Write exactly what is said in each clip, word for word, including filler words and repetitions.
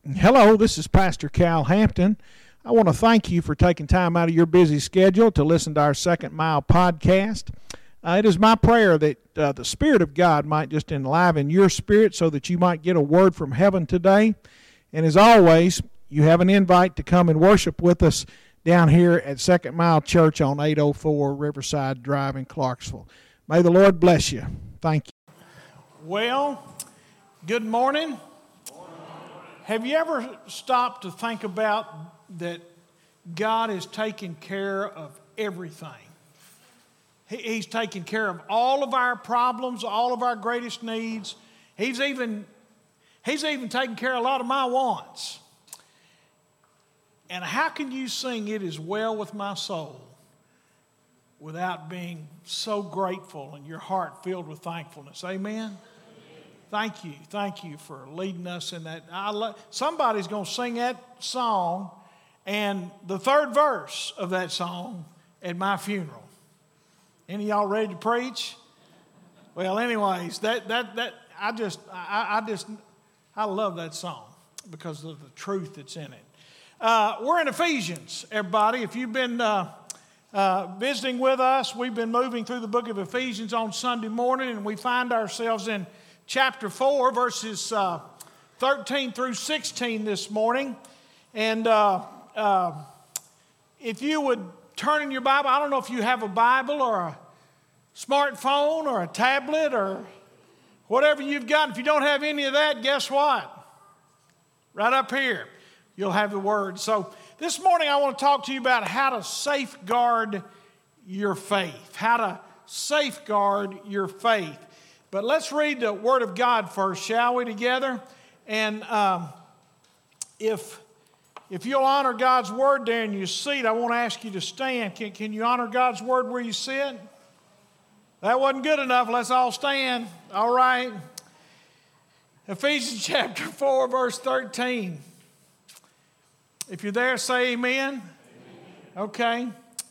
Hello, this is Pastor Cal Hampton. I want to thank you for taking time out of your busy schedule to listen to our Second Mile podcast. Uh, it is my prayer that uh, the Spirit of God might just enliven your spirit so that you might get a word from heaven today. And as always, you have an invite to come and worship with us down here at Second Mile Church on eight oh four Riverside Drive in Clarksville. May the Lord bless you. Thank you. Well, good morning. Have you ever stopped to think about that God is taking care of everything? He, he's taking care of all of our problems, all of our greatest needs. He's even, he's even taking care of a lot of my wants. And how can you sing "It Is Well With My Soul" without being so grateful and your heart filled with thankfulness? Amen? Thank you. Thank you for leading us in that. I lo- Somebody's going to sing that song and the third verse of that song at my funeral. Any of y'all ready to preach? Well, anyways, that that that I just I, I just I love that song because of the truth that's in it. Uh, we're in Ephesians, everybody. If you've been uh, uh, visiting with us, we've been moving through the book of Ephesians on Sunday morning, and we find ourselves in chapter four, verses uh, thirteen through sixteen this morning. And uh, uh, if you would turn in your Bible, I don't know if you have a Bible or a smartphone or a tablet or whatever you've got. If you don't have any of that, guess what? Right up here, you'll have the Word. So this morning I want to talk to you about how to safeguard your faith. How to safeguard your faith. But let's read the Word of God first, shall we, together? And um, if if you'll honor God's Word there in your seat, I want to ask you to stand. Can, can you honor God's Word where you sit? That wasn't good enough. Let's all stand. All right. Ephesians chapter four, verse thirteen. If you're there, say amen. Amen. Okay.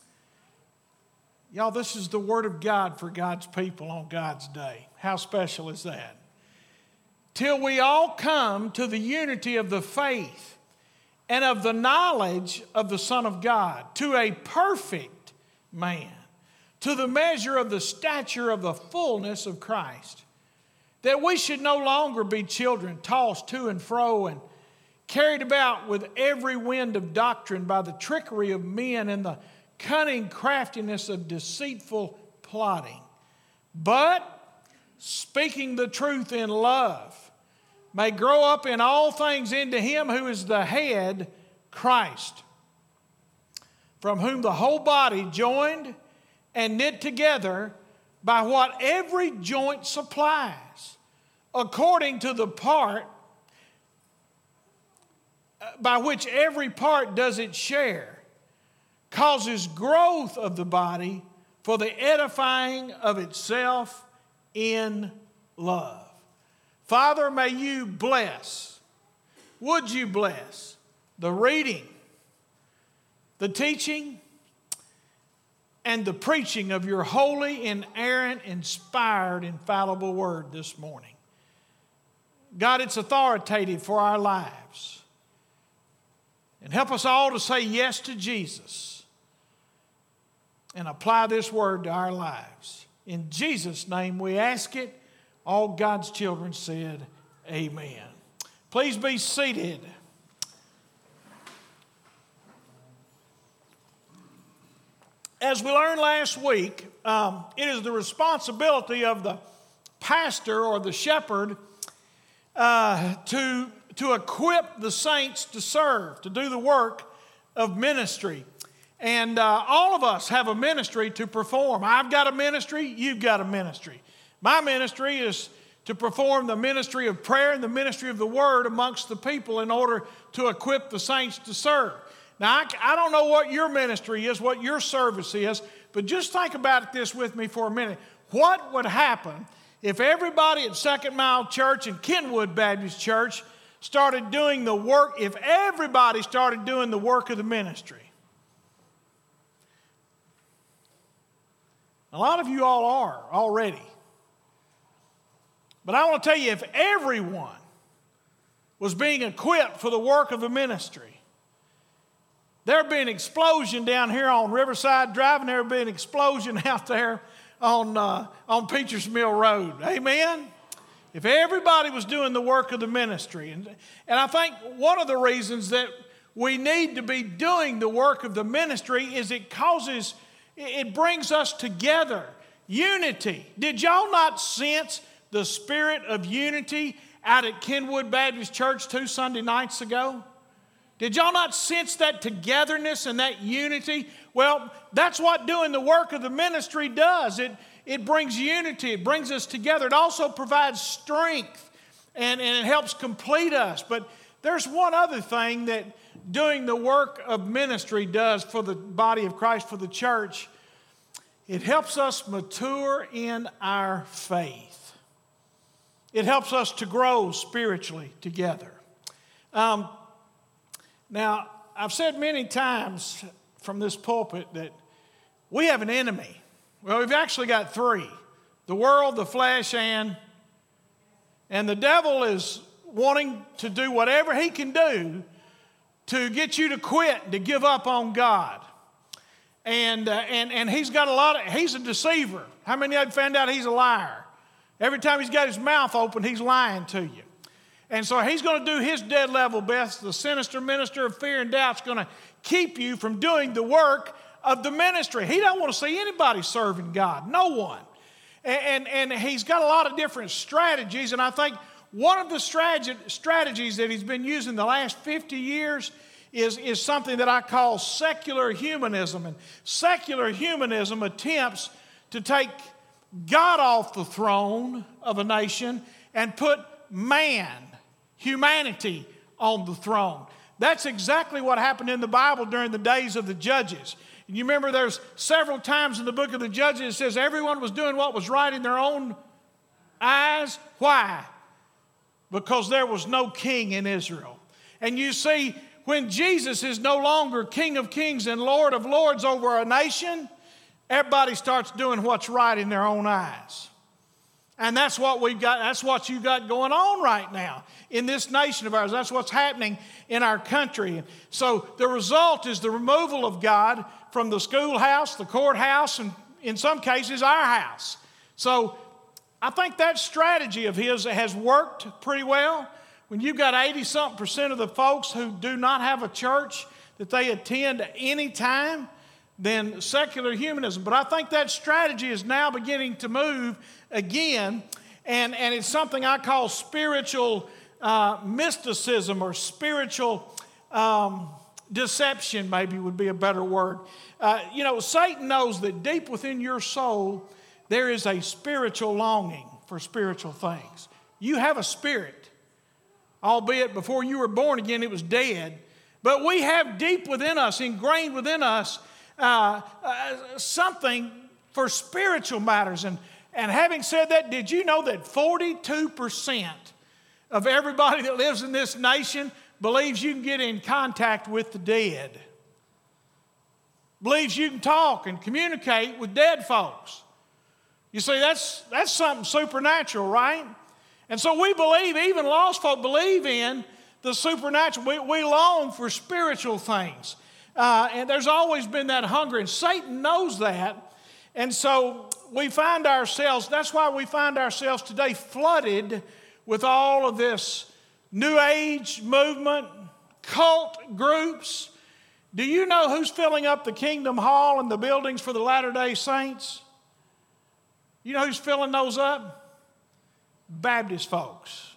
Y'all, this is the Word of God for God's people on God's day. How special is that? Till we all come to the unity of the faith and of the knowledge of the Son of God, to a perfect man, to the measure of the stature of the fullness of Christ, that we should no longer be children tossed to and fro and carried about with every wind of doctrine by the trickery of men and the cunning craftiness of deceitful plotting, but speaking the truth in love, may grow up in all things into Him who is the head, Christ, from whom the whole body, joined and knit together by what every joint supplies, according to the part by which every part does its share, causes growth of the body for the edifying of itself in love. Father, may you bless, would you bless the reading, the teaching, and the preaching of your holy, inerrant, inspired, infallible word this morning. God, it's authoritative for our lives. And help us all to say yes to Jesus and apply this word to our lives. In Jesus' name we ask it. All God's children said, amen. Please be seated. As we learned last week, um, it is the responsibility of the pastor or the shepherd uh, to, to equip the saints to serve, to do the work of ministry. And uh, all of us have a ministry to perform. I've got a ministry, you've got a ministry. My ministry is to perform the ministry of prayer and the ministry of the word amongst the people in order to equip the saints to serve. Now, I, I don't know what your ministry is, what your service is, but just think about it this with me for a minute. What would happen if everybody at Second Mile Church and Kenwood Baptist Church started doing the work, if everybody started doing the work of the ministry? A lot of you all are already. But I want to tell you, if everyone was being equipped for the work of the ministry. There'd be an explosion down here on Riverside Drive, and there'd be an explosion out there on, uh, on Peters Mill Road. Amen? If everybody was doing the work of the ministry. And, and I think one of the reasons that we need to be doing the work of the ministry is it causes, it brings us together. Unity. Did y'all not sense the spirit of unity out at Kenwood Baptist Church two Sunday nights ago? Did y'all not sense that togetherness and that unity? Well, that's what doing the work of the ministry does. It, it brings unity. It brings us together. It also provides strength, and, and it helps complete us. But there's one other thing that doing the work of ministry does for the body of Christ, for the church. It helps us mature in our faith. It helps us to grow spiritually together. Um, now, I've said many times from this pulpit that we have an enemy. Well, we've actually got three. The world, the flesh, and, and the devil is wanting to do whatever he can do to get you to quit, to give up on God. And, uh, and, and he's got a lot of, he's a deceiver. How many of you found out he's a liar? Every time he's got his mouth open, he's lying to you. And so he's going to do his dead level best. The sinister minister of fear and doubt is going to keep you from doing the work of the ministry. He don't want to see anybody serving God, no one. And, and, and he's got a lot of different strategies, and I think one of the strategy, strategies that he's been using the last fifty years is, is something that I call secular humanism. And secular humanism attempts to take God off the throne of a nation and put man, humanity, on the throne. That's exactly what happened in the Bible during the days of the judges. You remember there's several times in the book of the Judges it says everyone was doing what was right in their own eyes. Why? Because there was no king in Israel. And you see, when Jesus is no longer King of Kings and Lord of Lords over a nation, everybody starts doing what's right in their own eyes. And that's what we've got, that's what you got going on right now in this nation of ours. That's what's happening in our country. So the result is the removal of God from the schoolhouse, the courthouse, and in some cases our house. So I think that strategy of his has worked pretty well. When you've got eighty-something percent of the folks who do not have a church that they attend at any time, then secular humanism. But I think that strategy is now beginning to move again, and, and it's something I call spiritual uh, mysticism or spiritual um, deception, maybe would be a better word. Uh, you know, Satan knows that deep within your soul there is a spiritual longing for spiritual things. You have a spirit, albeit before you were born again it was dead, but we have deep within us, ingrained within us, Uh, uh, something for spiritual matters. And, and having said that, did you know that forty-two percent of everybody that lives in this nation believes you can get in contact with the dead? Believes you can talk and communicate with dead folks. You see, that's, that's something supernatural, right? And so we believe, even lost folk believe in the supernatural. We, we long for spiritual things. Uh, and there's always been that hunger, and Satan knows that. And so we find ourselves, that's why we find ourselves today flooded with all of this New Age movement, cult groups. Do you know who's filling up the Kingdom Hall and the buildings for the Latter-day Saints? You know who's filling those up? Baptist folks.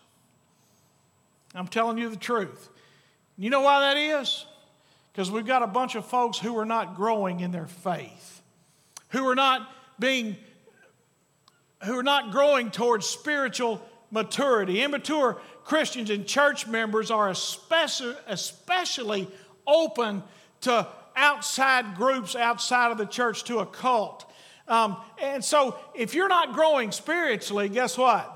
I'm telling you the truth. You know why that is? Because we've got a bunch of folks who are not growing in their faith, who are not being, who are not growing towards spiritual maturity. Immature Christians and church members are especially, especially open to outside groups outside of the church, to a cult. Um, and so if you're not growing spiritually, guess what?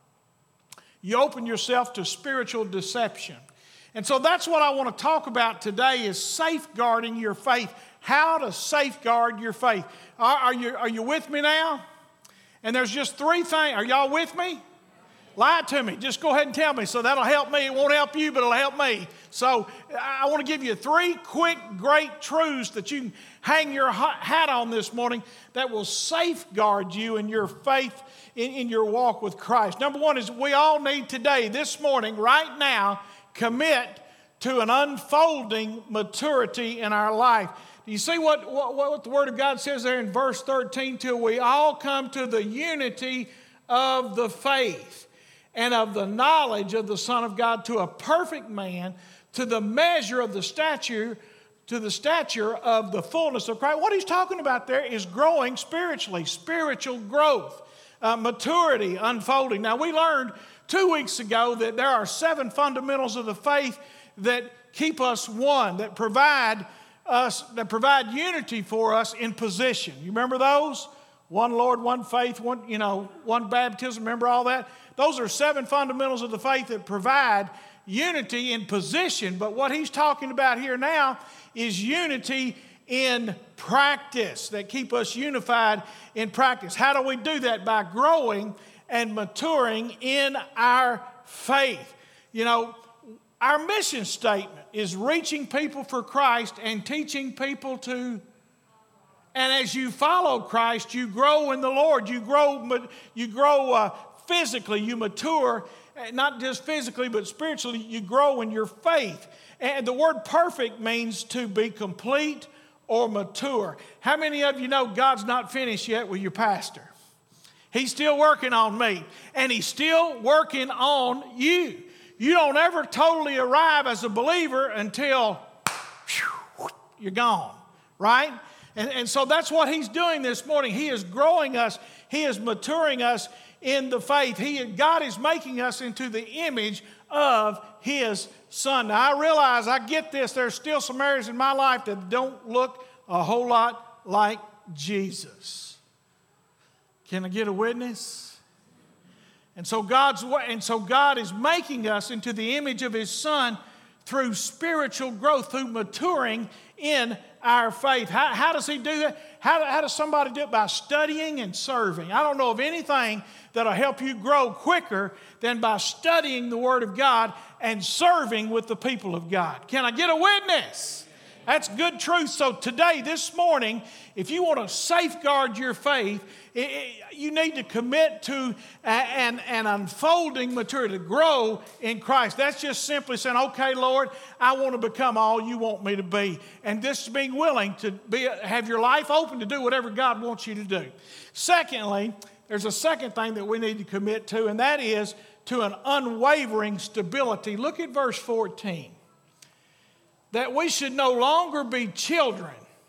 You open yourself to spiritual deception. And so that's what I want to talk about today, is safeguarding your faith. How to safeguard your faith. Are, are, you, are you with me now? And there's just three things. Are y'all with me? Lie to me. Just go ahead and tell me. So that'll help me. It won't help you, but it'll help me. So I want to give you three quick, great truths that you can hang your hat on this morning that will safeguard you in your faith, in, in your walk with Christ. Number one is we all need today, this morning, right now, commit to an unfolding maturity in our life. Do you see what, what, what the Word of God says there in verse thirteen? Till we all come to the unity of the faith and of the knowledge of the Son of God, to a perfect man, to the measure of the stature, to the stature of the fullness of Christ. What he's talking about there is growing spiritually, spiritual growth, uh, maturity, unfolding. Now, we learned two weeks ago that there are seven fundamentals of the faith that keep us one, that provide us, that provide unity for us in position. You remember those? One Lord, one faith, one, you know, one baptism. Remember all that? Those are seven fundamentals of the faith that provide unity in position. But what he's talking about here now is unity in practice, that keep us unified in practice. How do we do that? By growing and maturing in our faith. You know, our mission statement is reaching people for Christ and teaching people to. And as you follow Christ, you grow in the Lord. You grow, you grow uh, physically. You mature, not just physically, but spiritually. You grow in your faith. And the word perfect means to be complete or mature. How many of you know God's not finished yet with your pastor? He's still working on me, and He's still working on you. You don't ever totally arrive as a believer until whew, you're gone, right? And, and so that's what He's doing this morning. He is growing us. He is maturing us in the faith. He, God is making us into the image of His Son. Now, I realize, I get this, there's still some areas in my life that don't look a whole lot like Jesus. Can I get a witness? And so God's and so God is making us into the image of His Son through spiritual growth, through maturing in our faith. How, how does He do that? How, how does somebody do it? By studying and serving. I don't know of anything that'll help you grow quicker than by studying the Word of God and serving with the people of God. Can I get a witness? That's good truth. So today, this morning, if you want to safeguard your faith, it, it, you need to commit to a, an, an unfolding maturity, to grow in Christ. That's just simply saying, okay, Lord, I want to become all you want me to be. And this is being willing to be, have your life open to do whatever God wants you to do. Secondly, there's a second thing that we need to commit to, and that is to an unwavering stability. Look at verse fourteen. That we should no longer be children,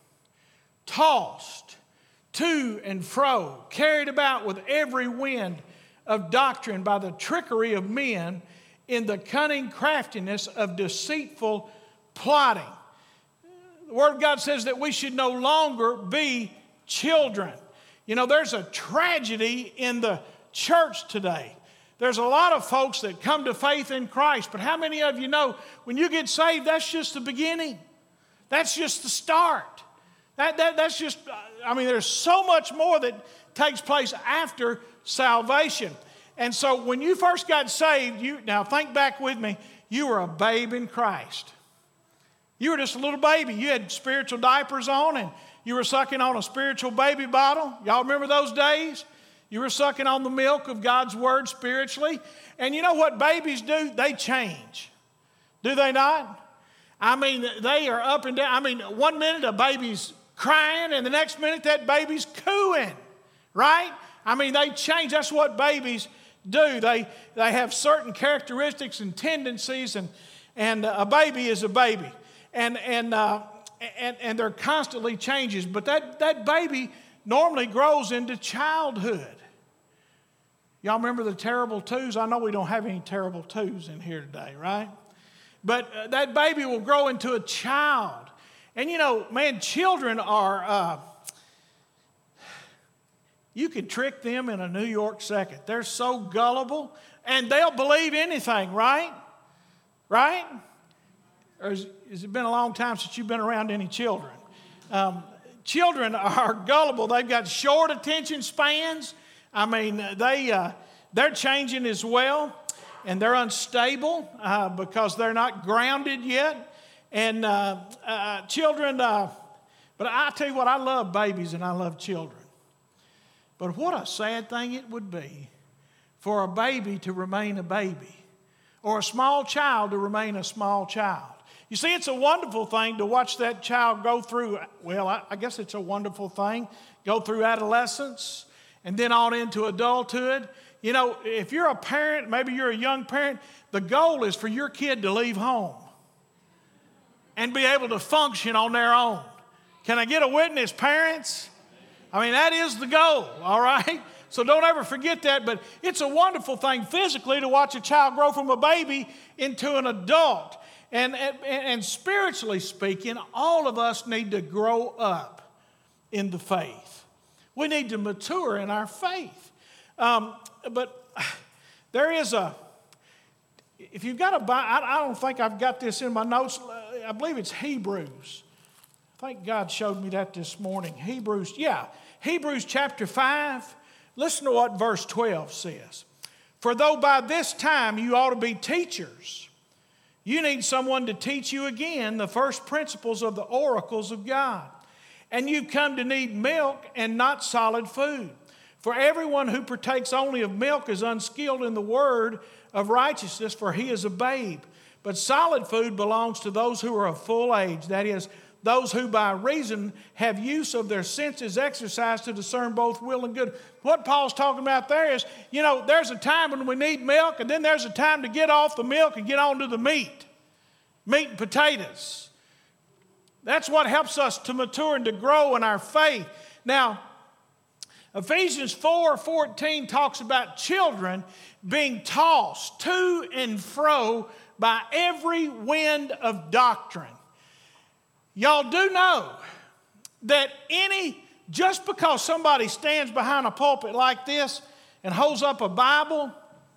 tossed to and fro, carried about with every wind of doctrine by the trickery of men in the cunning craftiness of deceitful plotting. The Word of God says that we should no longer be children. You know, there's a tragedy in the church today. There's a lot of folks that come to faith in Christ, but how many of you know when you get saved, that's just the beginning? That's just the start. That, that, that's just, I mean, there's so much more that takes place after salvation. And so when you first got saved, you now think back with me, you were a babe in Christ. You were just a little baby. You had spiritual diapers on and you were sucking on a spiritual baby bottle. Y'all remember those days? You were sucking on the milk of God's Word spiritually. And you know what babies do? They change. Do they not? I mean, they are up and down. I mean, one minute a baby's crying and the next minute that baby's cooing, right? I mean, they change. That's what babies do. They, they have certain characteristics and tendencies, and, and a baby is a baby. And, and, uh, and, and they're constantly changes. But that, that baby normally grows into childhood. Y'all remember the terrible twos? I know we don't have any terrible twos in here today, right? But uh, that baby will grow into a child. And you know, man, children are, uh, you can trick them in a New York second. They're so gullible, and they'll believe anything, right? Right? Or has, has it been a long time since you've been around any children? Um, Children are gullible. They've got short attention spans. I mean, they uh, they're changing as well, and they're unstable uh, because they're not grounded yet. And uh, uh, children, uh, but I tell you what, I love babies and I love children. But what a sad thing it would be for a baby to remain a baby, or a small child to remain a small child. You see, it's a wonderful thing to watch that child go through, well, I, I guess it's a wonderful thing, go through adolescence and then on into adulthood. You know, if you're a parent, maybe you're a young parent, the goal is for your kid to leave home and be able to function on their own. Can I get a witness, parents? I mean, that is the goal, all right? So don't ever forget that, but it's a wonderful thing physically to watch a child grow from a baby into an adult. And, and, and spiritually speaking, all of us need to grow up in the faith. We need to mature in our faith. Um, but there is a, if you've got a Bible, I don't think I've got this in my notes. I believe it's Hebrews. I think God showed me that this morning. Hebrews, yeah, Hebrews chapter five. Listen to what verse twelve says. For though by this time you ought to be teachers, you need someone to teach you again the first principles of the oracles of God. And you've come to need milk and not solid food. For everyone who partakes only of milk is unskilled in the word of righteousness, for he is a babe. But solid food belongs to those who are of full age, that is, those who by reason have use of their senses exercised to discern both will and good. What Paul's talking about there is, you know, there's a time when we need milk, and then there's a time to get off the milk and get on to the meat. Meat and potatoes. That's what helps us to mature and to grow in our faith. Now, Ephesians four fourteen talks about children being tossed to and fro by every wind of doctrine. Y'all do know that any, just because somebody stands behind a pulpit like this and holds up a Bible,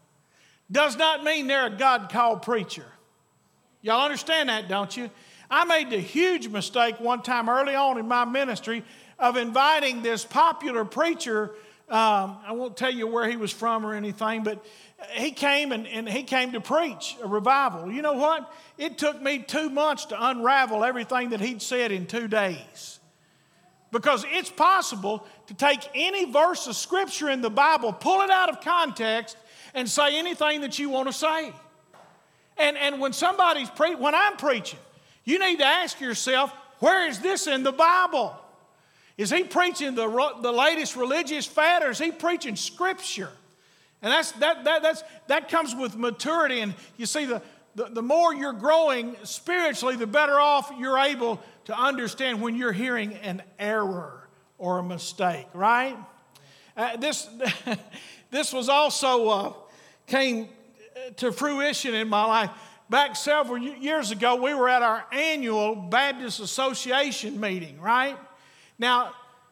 does not mean they're a God-called preacher. Y'all understand that, don't you? I made the huge mistake one time early on in my ministry of inviting this popular preacher. Um, I won't tell you where he was from or anything, but he came and, and he came to preach a revival. You know what? It took me two months to unravel everything that he'd said in two days. Because it's possible to take any verse of Scripture in the Bible, pull it out of context, and say anything that you want to say. And, and when somebody's pre- when I'm preaching, you need to ask yourself, where is this in the Bible? Is he preaching the, the latest religious fad, or is he preaching Scripture? And that's, that, that, that's, that comes with maturity. And you see, the, the, the more you're growing spiritually, the better off you're able to understand when you're hearing an error or a mistake, right? Uh, this, this was also uh, came to fruition in my life. Back several years ago, we were at our annual Baptist Association meeting, right? Now,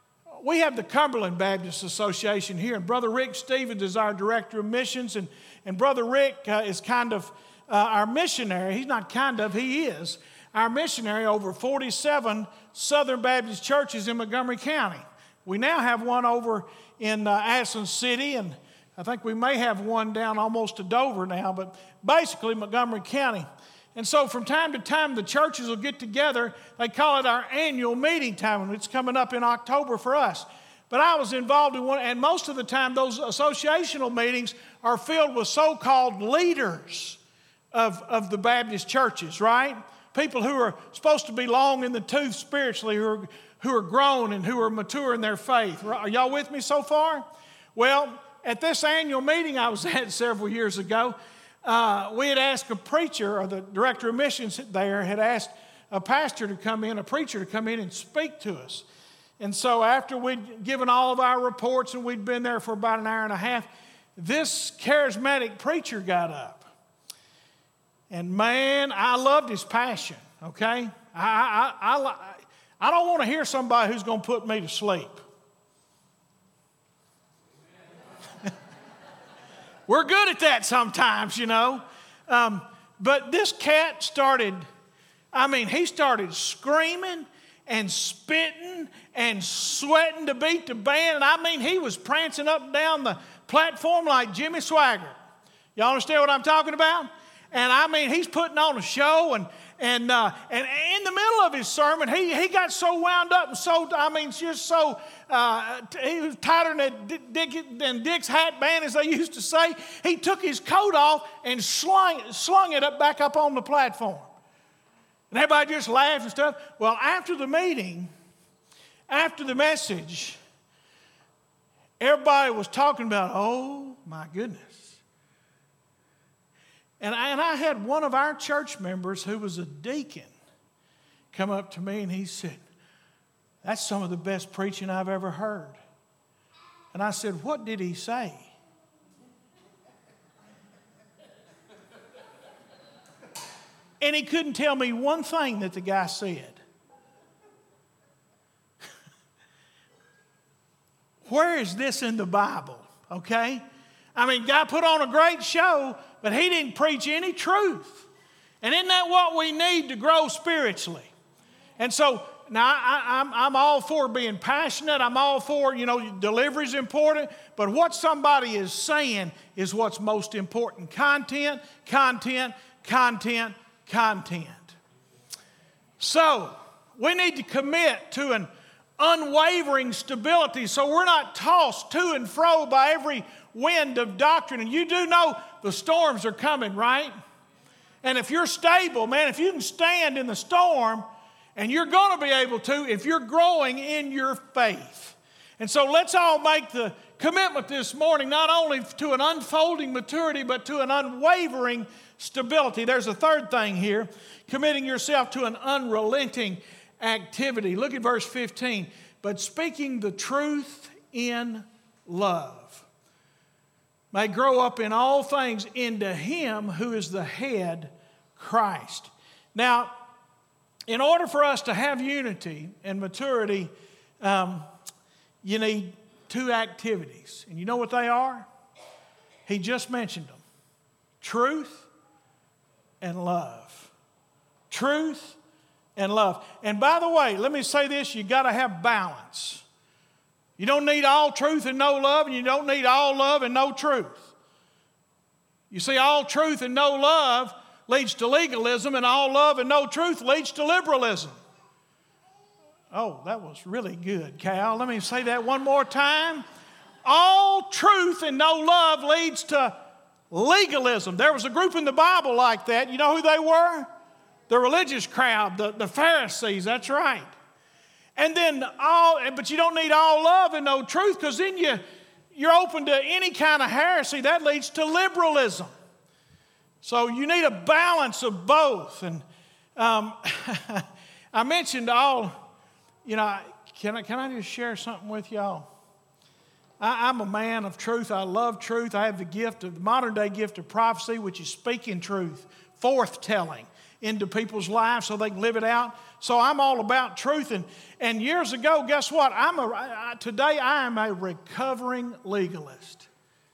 we have the Cumberland Baptist Association here, and Brother Rick Stevens is our director of missions, and, and Brother Rick uh, is kind of uh, our missionary. He's not kind of, he is our missionary over forty-seven Southern Baptist churches in Montgomery County. We now have one over in uh, Addison City, and I think we may have one down almost to Dover now, but basically Montgomery County. And so from time to time, the churches will get together. They call it our annual meeting time, and it's coming up in October for us. But I was involved in one, and most of the time, those associational meetings are filled with so-called leaders of, of the Baptist churches, right? People who are supposed to be long in the tooth spiritually, who are, who are grown and who are mature in their faith. Are y'all with me so far? Well, at this annual meeting I was at several years ago, Uh, we had asked a preacher, or the director of missions there had asked a pastor to come in, a preacher to come in and speak to us. And so after we'd given all of our reports and we'd been there for about an hour and a half, this charismatic preacher got up. And man, I loved his passion, okay? I, I, I, I don't want to hear somebody who's going to put me to sleep. We're good at that sometimes, you know. Um, but this cat started, I mean, he started screaming and spitting and sweating to beat the band. And I mean, he was prancing up and down the, platform like Jimmy Swaggart. Y'all understand what I'm talking about? And I mean, he's putting on a show, and and uh, and in the middle of his sermon, he he got so wound up and so, I mean, just so, uh, he was tighter than, Dick, than Dick's hat band, as they used to say. He took his coat off and slung, slung it up back up on the platform. And everybody just laughed and stuff. Well, after the meeting, after the message, everybody was talking about, oh, my goodness. And I, and I had one of our church members who was a deacon come up to me and he said, that's some of the best preaching I've ever heard. And I said, what did he say? And he couldn't tell me one thing that the guy said. Where is this in the Bible? Okay? I mean, guy put on a great show, but he didn't preach any truth. And isn't that what we need to grow spiritually? And so, now I, I'm, I'm all for being passionate. I'm all for, you know, delivery is important. But what somebody is saying is what's most important. Content, content, content, content. So, we need to commit to an unwavering stability so we're not tossed to and fro by every wind of doctrine. And you do know the storms are coming, right? And if you're stable, man, if you can stand in the storm, and you're going to be able to if you're growing in your faith. And so let's all make the commitment this morning, not only to an unfolding maturity, but to an unwavering stability. There's a third thing here, committing yourself to an unrelenting activity. Look at verse fifteen. But speaking the truth in love may grow up in all things into him who is the head, Christ. Now, in order for us to have unity and maturity, um, you need two activities. And you know what they are? He just mentioned them. Truth and love. Truth and love. And by the way, let me say this, you got to have balance. You don't need all truth and no love, and you don't need all love and no truth. You see, all truth and no love leads to legalism, and all love and no truth leads to liberalism. Oh, that was really good, Cal. Let me say that one more time. All truth and no love leads to legalism. There was a group in the Bible like that. You know who they were? The religious crowd, the, the Pharisees, that's right. And then all, but you don't need all love and no truth, because then you, you're open to any kind of heresy. That leads to liberalism. So you need a balance of both. And um, I mentioned all, you know, can I, can I just share something with y'all? I, I'm a man of truth. I love truth. I have the gift of the modern day gift of prophecy, which is speaking truth, forthtelling into people's lives so they can live it out. So I'm all about truth. And, and years ago, guess what? I'm a, I, today I am a recovering legalist.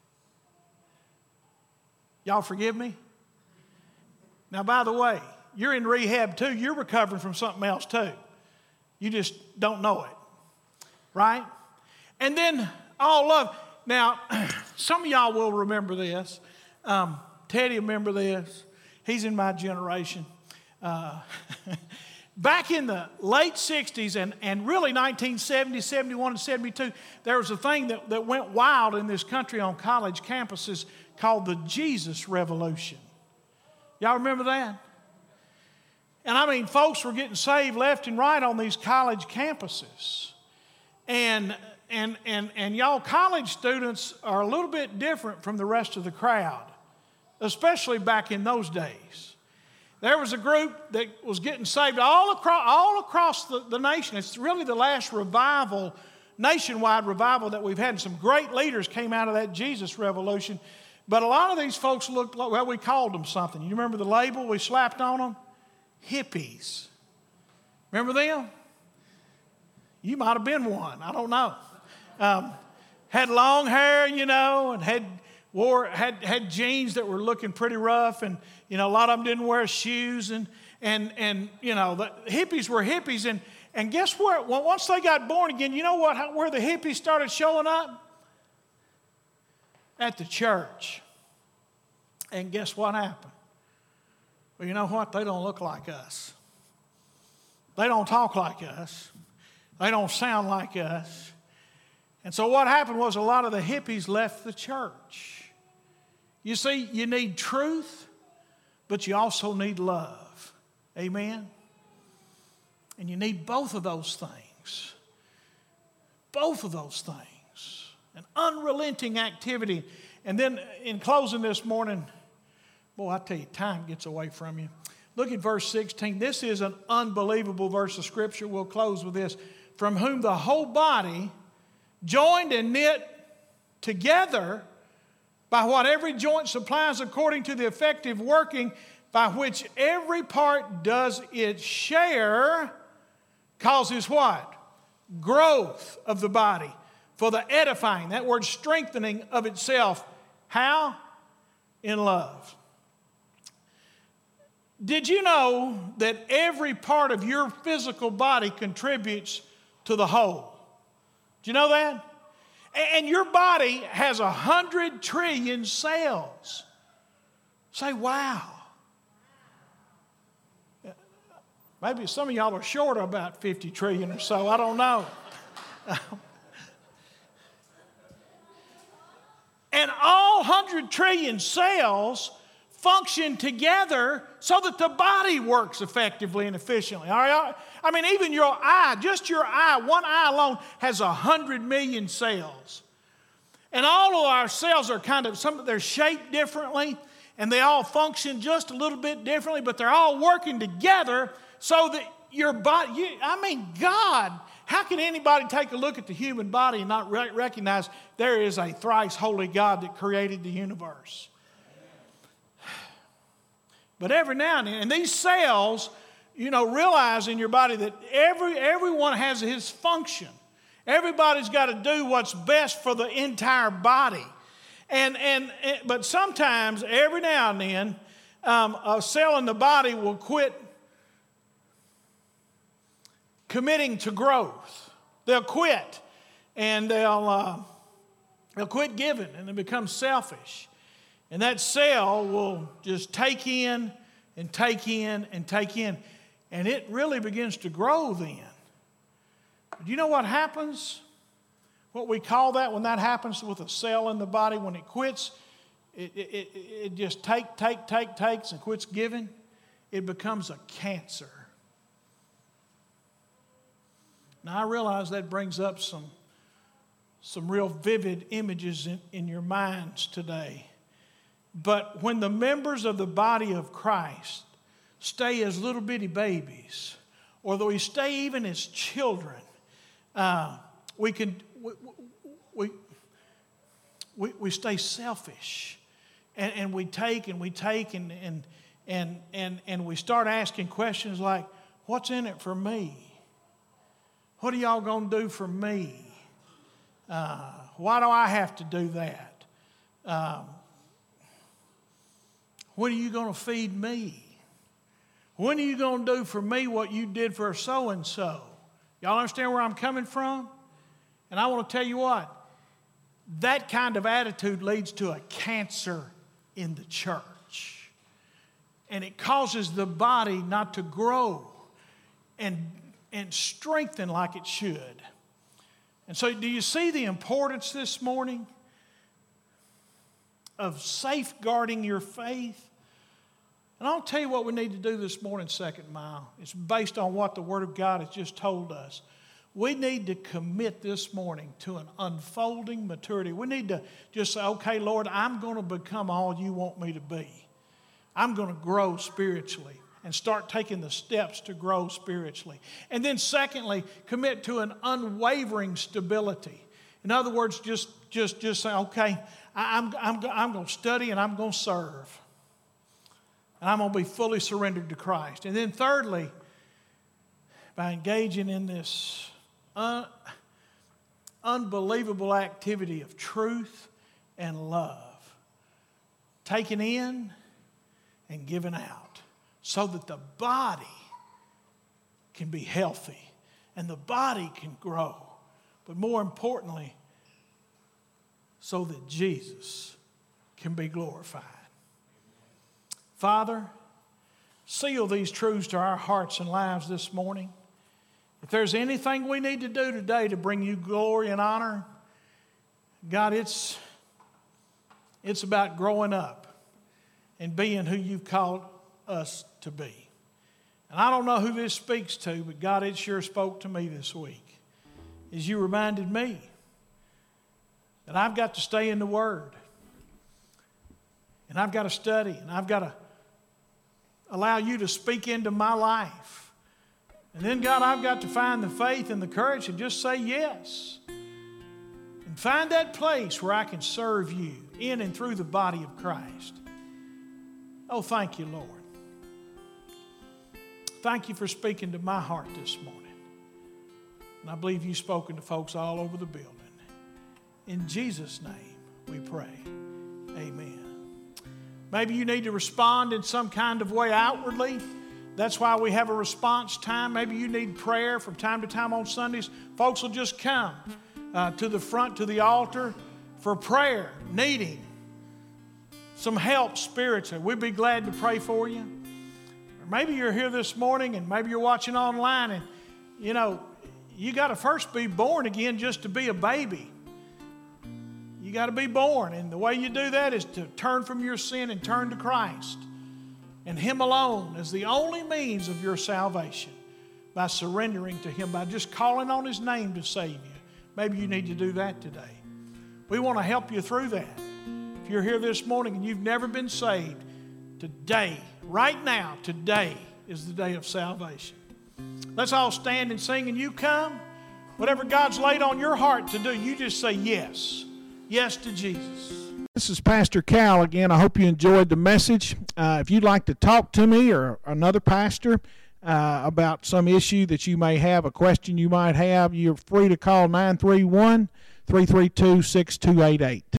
Y'all forgive me? Now, by the way, you're in rehab too. You're recovering from something else too. You just don't know it, right? And then all love. Now, some of y'all will remember this. Um, Teddy will remember this. He's in my generation. Uh, back in the late sixties and, and really nineteen seventy, seventy-one, and seventy-two, there was a thing that, that went wild in this country on college campuses called the Jesus Revolution. Y'all remember that? And I mean, folks were getting saved left and right on these college campuses. And, and, and, and y'all college students are a little bit different from the rest of the crowd, especially back in those days. There was a group that was getting saved all across, all across the, the nation. It's really the last revival, nationwide revival that we've had. And some great leaders came out of that Jesus Revolution. But a lot of these folks looked like, well, we called them something. You remember the label we slapped on them? Hippies. Remember them? You might have been one. I don't know. Um, had long hair, you know, and had wore had had jeans that were looking pretty rough, and you know a lot of them didn't wear shoes, and and and you know the hippies were hippies, and and guess what? Well, once they got born again, you know what? How, where the hippies started showing up? at the church. And guess what happened? Well, you know what? They don't look like us. They don't talk like us. They don't sound like us. And so what happened was a lot of the hippies left the church. You see, you need truth, but you also need love. Amen? And you need both of those things. Both of those things. An unrelenting activity. And then in closing this morning, boy, I tell you, time gets away from you. Look at verse sixteen. This is an unbelievable verse of Scripture. We'll close with this. From whom the whole body, joined and knit together by what every joint supplies according to the effective working by which every part does its share, causes what? Growth of the body for the edifying, that word strengthening of itself. How? In love. Did you know that every part of your physical body contributes to the whole? Do you know that? And your body has a hundred trillion cells. Say, wow. Maybe some of y'all are short of about fifty trillion or so. I don't know. And all hundred trillion cells function together so that the body works effectively and efficiently. All right? I mean, even your eye, just your eye, one eye alone has a hundred million cells. And all of our cells are kind of, some they're shaped differently, and they all function just a little bit differently, but they're all working together so that your body, you, I mean, God, how can anybody take a look at the human body and not re- recognize there is a thrice holy God that created the universe? But every now and then, and these cells, you know, realize in your body that every everyone has his function. Everybody's got to do what's best for the entire body. And, and, and but sometimes, every now and then, um, a cell in the body will quit committing to growth. They'll quit, and they'll uh, they'll quit giving, and they become selfish. And that cell will just take in and take in and take in. And it really begins to grow then. Do you know what happens? What we call that when that happens with a cell in the body, when it quits, it, it, it, it just take, take, take, takes and quits giving. It becomes a cancer. Now I realize that brings up some, some real vivid images in, in your minds today. But when the members of the body of Christ stay as little bitty babies, or though we stay even as children, uh, we can we, we, we, we stay selfish, and, and we take and we take and and and and and we start asking questions like, "What's in it for me? What are y'all gonna do for me? Uh, why do I have to do that? Um, When are you going to feed me? When are you going to do for me what you did for so-and-so?" Y'all understand where I'm coming from? And I want to tell you what, that kind of attitude leads to a cancer in the church. And it causes the body not to grow and, and strengthen like it should. And so do you see the importance this morning of safeguarding your faith? And I'll tell you what we need to do this morning, Second Mile. It's based on what the Word of God has just told us. We need to commit this morning to an unfolding maturity. We need to just say, okay, Lord, I'm going to become all you want me to be. I'm going to grow spiritually and start taking the steps to grow spiritually. And then secondly, commit to an unwavering stability. In other words, just, just, just say, okay, I'm, I'm, I'm going to study and I'm going to serve. And I'm going to be fully surrendered to Christ. And then thirdly, by engaging in this un, unbelievable activity of truth and love, taking in and giving out, so that the body can be healthy and the body can grow. But more importantly, so that Jesus can be glorified. Father, seal these truths to our hearts and lives this morning. If there's anything we need to do today to bring you glory and honor, God, it's, it's about growing up and being who you've called us to be. And I don't know who this speaks to, but God, it sure spoke to me this week as you reminded me that I've got to stay in the Word. And I've got to study, and I've got to allow you to speak into my life. And then, God, I've got to find the faith and the courage to just say yes. And find that place where I can serve you in and through the body of Christ. Oh, thank you, Lord. Thank you for speaking to my heart this morning. And I believe you've spoken to folks all over the building. In Jesus' name we pray. Amen. Maybe you need to respond in some kind of way outwardly. That's why we have a response time. Maybe you need prayer from time to time on Sundays. Folks will just come uh, to the front, to the altar for prayer, needing some help spiritually. We'd be glad to pray for you. Or maybe you're here this morning and maybe you're watching online and, you know, you got to first be born again just to be a baby. You got to be born, and the way you do that is to turn from your sin and turn to Christ and Him alone as the only means of your salvation, by surrendering to Him, by just calling on His name to save you. Maybe you need to do that today. We want to help you through that. If you're here this morning and you've never been saved, today, right now, today is the day of salvation. Let's all stand and sing, and you come. Whatever God's laid on your heart to do, you just say yes. Yes to Jesus. This is Pastor Cal again. I hope you enjoyed the message. Uh, if you'd like to talk to me or another pastor uh, about some issue that you may have, a question you might have, you're free to call nine three one, three three two, six two eight eight.